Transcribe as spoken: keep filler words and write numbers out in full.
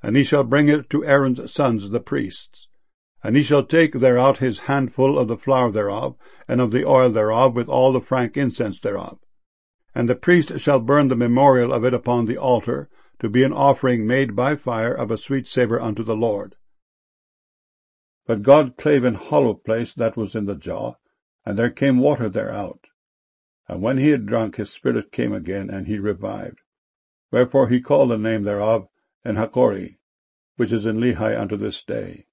and he shall bring it to Aaron's sons the priests. And he shall take thereout his handful of the flour thereof, and of the oil thereof, with all the frank incense thereof. And the priest shall burn the memorial of it upon the altar, to be an offering made by fire of a sweet savour unto the Lord. But God clave an hollow place that was in the jaw, and there came water thereout. And when he had drunk, his spirit came again, and he revived. Wherefore he called the name thereof En-hakkore, which is in Lehi unto this day.